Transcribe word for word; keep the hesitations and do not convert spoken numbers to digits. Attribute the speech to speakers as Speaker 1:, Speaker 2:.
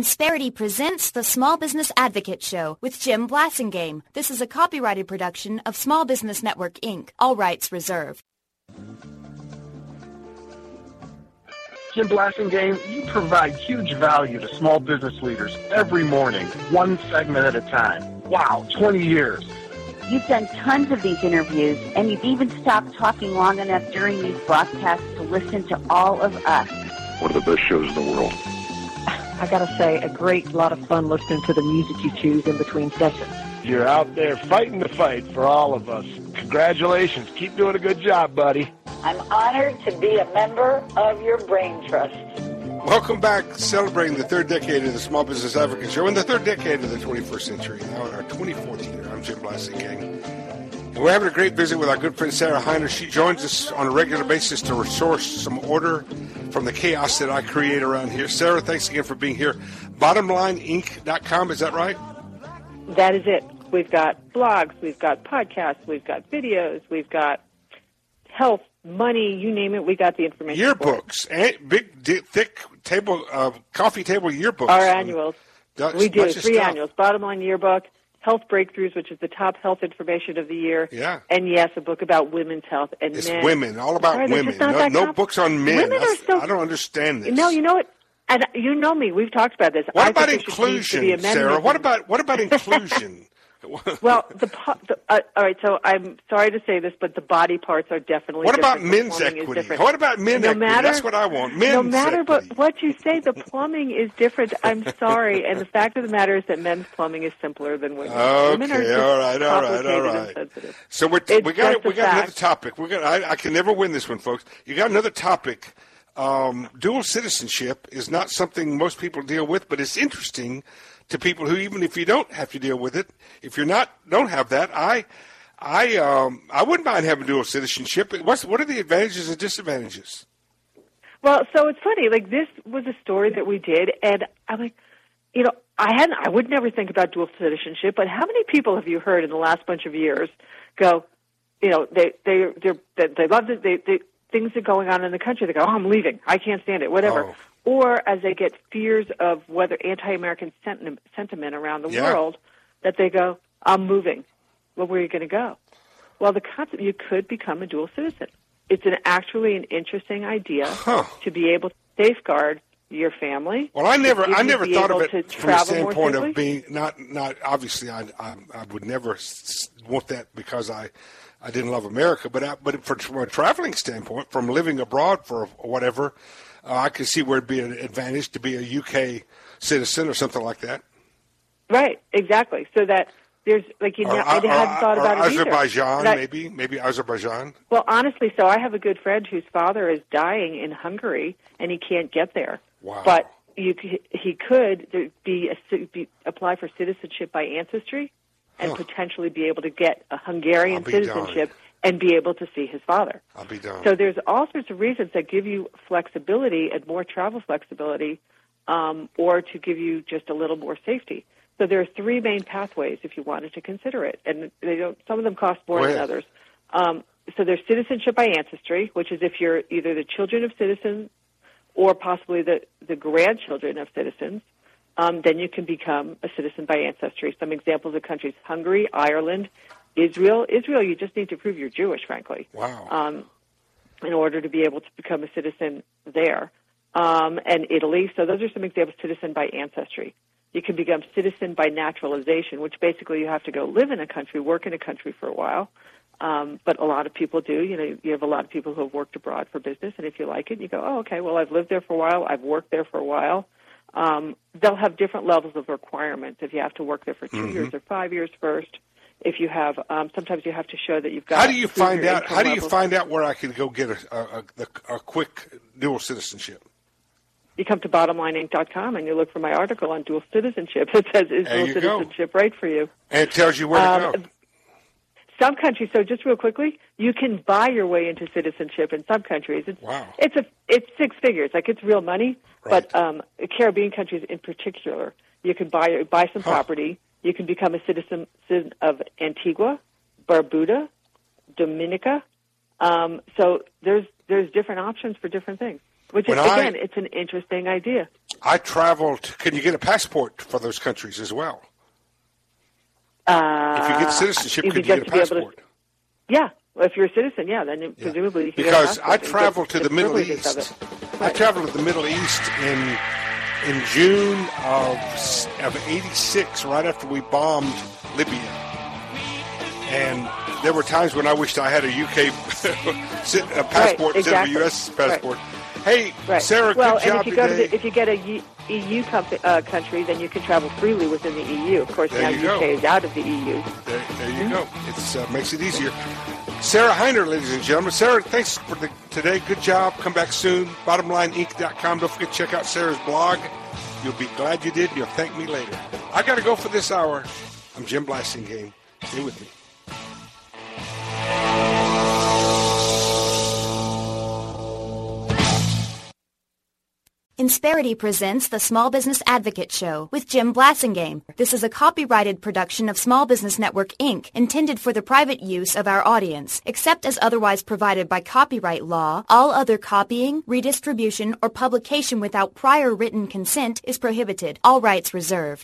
Speaker 1: Insperity presents the Small Business Advocate Show with Jim Blasingame. This is a copyrighted production of Small Business Network, Incorporated. All rights reserved.
Speaker 2: Jim Blasingame, you provide huge value to small business leaders every morning, one segment at a time. Wow, twenty years.
Speaker 3: You've done tons of these interviews, and you've even stopped talking long enough during these broadcasts to listen to all of us.
Speaker 4: One of the best shows in the world.
Speaker 5: I gotta say, a great lot of fun listening to the music you choose in between sessions.
Speaker 6: You're out there fighting the fight for all of us. Congratulations. Keep doing a good job, buddy.
Speaker 7: I'm honored to be a member of your Brain Trust.
Speaker 8: Welcome back, celebrating the third decade of the Small Business Advocate Show and the third decade of the twenty-first century, now in our twenty-fourth year. I'm Jim Blasingame. And we're having a great visit with our good friend Sarah Hiner. She joins us on a regular basis to resource some order from the chaos that I create around here. Sarah, thanks again for being here. bottom line inc dot com, is that right?
Speaker 5: That is it. We've got blogs, we've got podcasts, we've got videos, we've got health, money, you name it, we got the information.
Speaker 8: Yearbooks, and big, di- thick table, uh, coffee table yearbooks.
Speaker 5: Our annuals.
Speaker 8: That's
Speaker 5: we do, three
Speaker 8: stuff.
Speaker 5: annuals. Bottom Line Yearbook, Health Breakthroughs, which is the top health information of the year.
Speaker 8: Yeah.
Speaker 5: And, yes, a book about women's health. And
Speaker 8: It's
Speaker 5: men.
Speaker 8: women, all about
Speaker 5: Sorry,
Speaker 8: women. No, no books on men.
Speaker 5: Women are so,
Speaker 8: I don't understand this.
Speaker 5: No, you know what? And you know me. We've talked about this.
Speaker 8: What
Speaker 5: I
Speaker 8: about
Speaker 5: think
Speaker 8: inclusion, Sarah? What about what about inclusion?
Speaker 5: Well, the, the uh, all right. So I'm sorry to say this, but the body parts are definitely.
Speaker 8: What
Speaker 5: different.
Speaker 8: about men's
Speaker 5: The plumbing
Speaker 8: equity?
Speaker 5: is different.
Speaker 8: What about men's
Speaker 5: no
Speaker 8: equity?
Speaker 5: Matter,
Speaker 8: That's what I want. Men's
Speaker 5: no matter
Speaker 8: equity.
Speaker 5: what, what you say, the plumbing is different. I'm sorry, and the fact of the matter is that men's plumbing is simpler than women's.
Speaker 8: Okay,
Speaker 5: Women are just
Speaker 8: all right, all right, all
Speaker 5: complicated
Speaker 8: right.
Speaker 5: and sensitive.
Speaker 8: So we're,
Speaker 5: It's
Speaker 8: we got
Speaker 5: just
Speaker 8: we
Speaker 5: a
Speaker 8: got
Speaker 5: fact.
Speaker 8: another topic. We got I, I can never win this one, folks. You got another topic. Um, dual citizenship is not something most people deal with, but it's interesting to people who, even if you don't have to deal with it, if you're not don't have that, I I um, I wouldn't mind having dual citizenship. What's what are the advantages and disadvantages?
Speaker 5: Well, so it's funny. Like, this was a story that we did, and I'm like, you know, I hadn't, I would never think about dual citizenship, but how many people have you heard in the last bunch of years go, you know, they they they're, they they love it, they they things are going on in the country. They go, oh, I'm leaving. I can't stand it. Whatever.
Speaker 8: Oh.
Speaker 5: Or as they get fears of whether anti-American sentiment, sentiment around the
Speaker 8: Yeah.
Speaker 5: world, that they go, I'm moving. Well, where are you going to go? Well, the concept, you could become a dual citizen. It's an actually an interesting idea
Speaker 8: Huh.
Speaker 5: to be able to safeguard your family.
Speaker 8: Well, I never,
Speaker 5: to
Speaker 8: I never
Speaker 5: be
Speaker 8: thought of
Speaker 5: able
Speaker 8: it
Speaker 5: to
Speaker 8: from the
Speaker 5: travel more
Speaker 8: standpoint of
Speaker 5: safely.
Speaker 8: being not, not obviously. I, I, I would never s- want that because I, I didn't love America. But, I, but for, from a traveling standpoint, from living abroad for whatever, uh, I can see where it'd be an advantage to be a U K citizen or something like that.
Speaker 5: Right, exactly. So that there's like you know,
Speaker 8: Or,
Speaker 5: I hadn't
Speaker 8: or-
Speaker 5: thought
Speaker 8: or
Speaker 5: about it either.
Speaker 8: Azerbaijan,
Speaker 5: That-
Speaker 8: maybe, maybe Azerbaijan.
Speaker 5: Well, honestly, so I have a good friend whose father is dying in Hungary, and he can't get there.
Speaker 8: Wow.
Speaker 5: But you, c- he could be, a, ci- be apply for citizenship by ancestry, and
Speaker 8: Huh.
Speaker 5: potentially be able to get a Hungarian
Speaker 8: I'll be
Speaker 5: citizenship and be able to see his father.
Speaker 8: I'll be done.
Speaker 5: So there's all sorts of reasons that give you flexibility and more travel flexibility, um, or to give you just a little more safety. So there are three main pathways if you wanted to consider it, and they don't. Some of them cost more
Speaker 8: Go
Speaker 5: than
Speaker 8: ahead.
Speaker 5: others. Um, so there's citizenship by ancestry, which is if you're either the children of citizens or possibly the, the grandchildren of citizens, um, then you can become a citizen by ancestry. Some examples of countries: Hungary, Ireland, Israel. Israel, you just need to prove you're Jewish, frankly.
Speaker 8: Wow.
Speaker 5: Um, in order to be able to become a citizen there. Um, and Italy. So those are some examples, citizen by ancestry. You can become citizen by naturalization, which basically you have to go live in a country, work in a country for a while. Um, but a lot of people do. You know, you have a lot of people who have worked abroad for business, and if you like it, you go, oh, okay, well, I've lived there for a while. I've worked there for a while. Um, they'll have different levels of requirements if you have to work there for two
Speaker 8: Mm-hmm.
Speaker 5: years or five years first. If you have, um, sometimes you have to show that you've got.
Speaker 8: How do you
Speaker 5: to prove
Speaker 8: find
Speaker 5: your
Speaker 8: out?
Speaker 5: income
Speaker 8: How do you
Speaker 5: levels.
Speaker 8: find out where I can go get a, a, a, a quick dual citizenship?
Speaker 5: You come to bottom line inc dot com and you look for my article on dual citizenship. It says, is
Speaker 8: There
Speaker 5: dual
Speaker 8: you go.
Speaker 5: citizenship right for you?
Speaker 8: And it tells you where to
Speaker 5: Um,
Speaker 8: go.
Speaker 5: Some countries, so just real quickly, you can buy your way into citizenship in some countries. It's,
Speaker 8: Wow.
Speaker 5: It's a it's six figures, like it's real money.
Speaker 8: Right.
Speaker 5: But um, Caribbean countries in particular, you can buy buy some
Speaker 8: Huh.
Speaker 5: property. You can become a citizen, citizen of Antigua, Barbuda, Dominica. Um, so there's there's different options for different things. Which is
Speaker 8: When I-
Speaker 5: again, it's an interesting idea.
Speaker 8: I traveled. Can you get a passport for those countries as well?
Speaker 5: Uh,
Speaker 8: if you get citizenship,
Speaker 5: you
Speaker 8: could you get a passport?
Speaker 5: To, yeah. Well, if you're a citizen, yeah, then you, yeah. presumably you can
Speaker 8: because
Speaker 5: get a passport
Speaker 8: I traveled to the Middle East. Right. I traveled to the Middle East in in June of of eighty-six, right after we bombed Libya, and there were times when I wished I had a U K a passport
Speaker 5: right, exactly.
Speaker 8: instead of a U S passport. Right. Hey,
Speaker 5: right.
Speaker 8: Sarah,
Speaker 5: well,
Speaker 8: good job
Speaker 5: and if you go
Speaker 8: today.
Speaker 5: to the, if you get a U, E U com- uh, country, then you can travel freely within the E U. Of course,
Speaker 8: there
Speaker 5: now
Speaker 8: U
Speaker 5: U K
Speaker 8: go.
Speaker 5: is out of the E U.
Speaker 8: There, there you
Speaker 5: mm-hmm.
Speaker 8: go. It uh, makes it easier. Sarah Hiner, ladies and gentlemen. Sarah, thanks for the, today. Good job. Come back soon. bottom line inc dot com. Don't forget to check out Sarah's blog. You'll be glad you did. You'll thank me later. I got to go for this hour. I'm Jim Blasingame. Stay with me.
Speaker 1: Insperity presents the Small Business Advocate Show with Jim Blasingame. This is a copyrighted production of Small Business Network, Incorporated, intended for the private use of our audience. Except as otherwise provided by copyright law, all other copying, redistribution, or publication without prior written consent is prohibited. All rights reserved.